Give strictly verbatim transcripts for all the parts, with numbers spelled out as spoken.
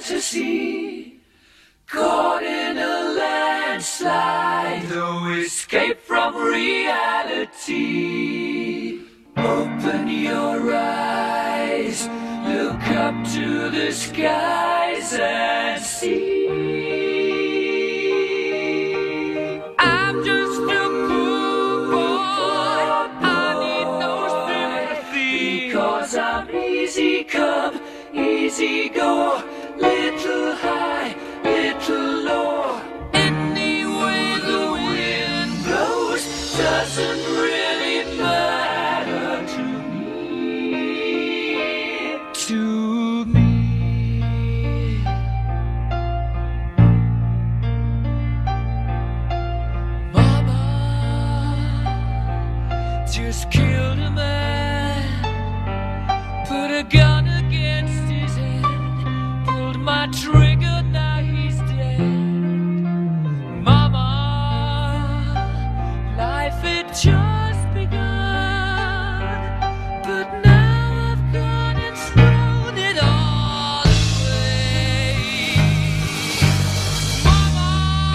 fantasy, caught in a landslide, no escape from reality. Open your eyes, look up to the skies and see. I'm just a poor boy, I need no sympathy, because I'm easy come, easy go, little high, little low. Any way the wind blows doesn't really matter to me, to me. Mama just killed a man, put a gun against his head, pulled my trigger, now he's dead. Mama, life had just begun, but now I've gone and thrown it all away. Mama,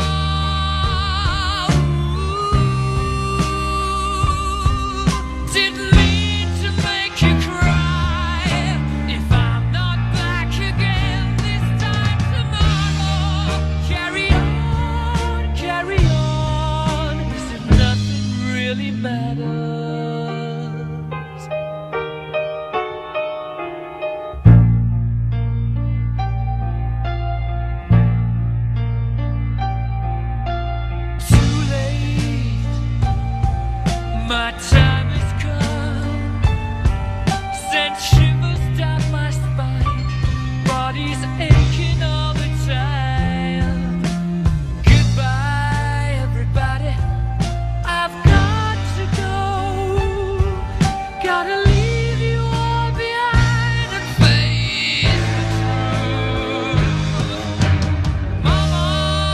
ooh, didn't mean to make you cry. If I'm not back again this time tomorrow, carry on, carry on, as if nothing really matters. Too late, my time has come, sent shivers down my spine, body's aching all the time. Goodbye, everybody, I've got to go, gotta leave you all behind and face the truth. Mama,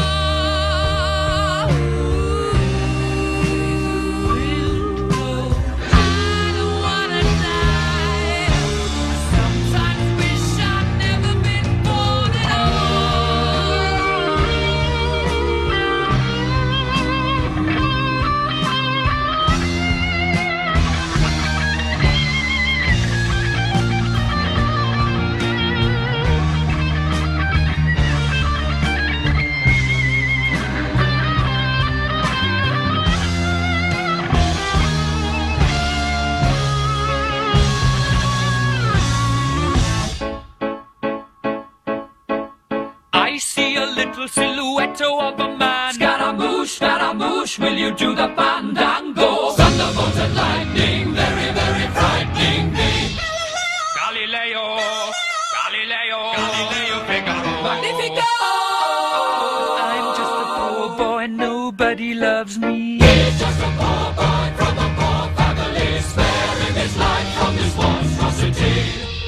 ooh, I don't wanna die. Sometimes wish I'd never been born at I see a little silhouette of a man. Scaramouche, Scaramouche, will you do the fandango? Thunderbolt and lightning, very, very frightening me. Galileo, Galileo, Galileo Figaro, Magnifico! I'm just a poor boy, nobody loves me. He's just a poor boy from a poor family, sparing his life from this monstrosity.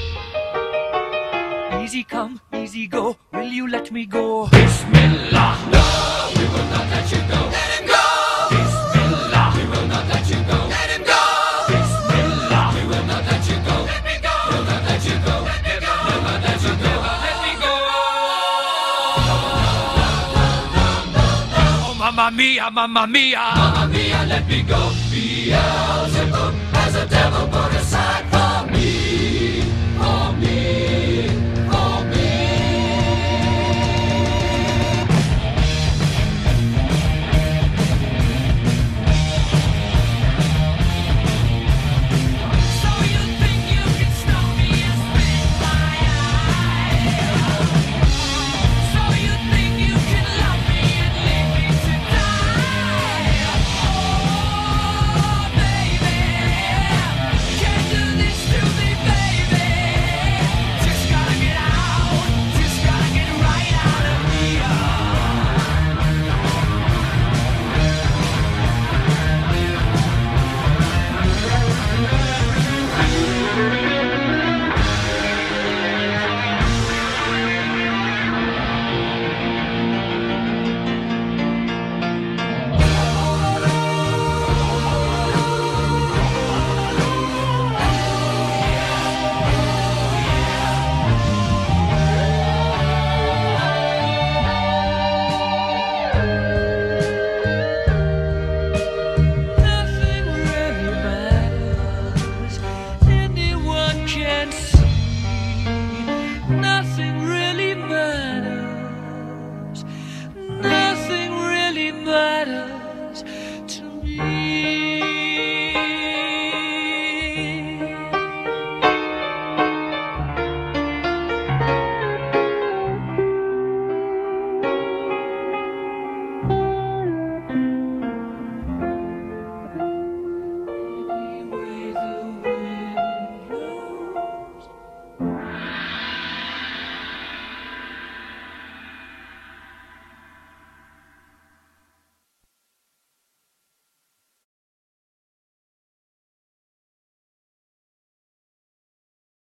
Easy come, easy go, will you let me go? Bismillah, no, we will not let you go. Let him go! Bismillah, we will not let you go. Let him go! Bismillah, we will not let you go. Let me go! We'll not let you go. Let me go! We'll not let you go. Let me go! Oh, mamma mia, mamma mia, mamma mia, let me go. Beelzebub has a devil put aside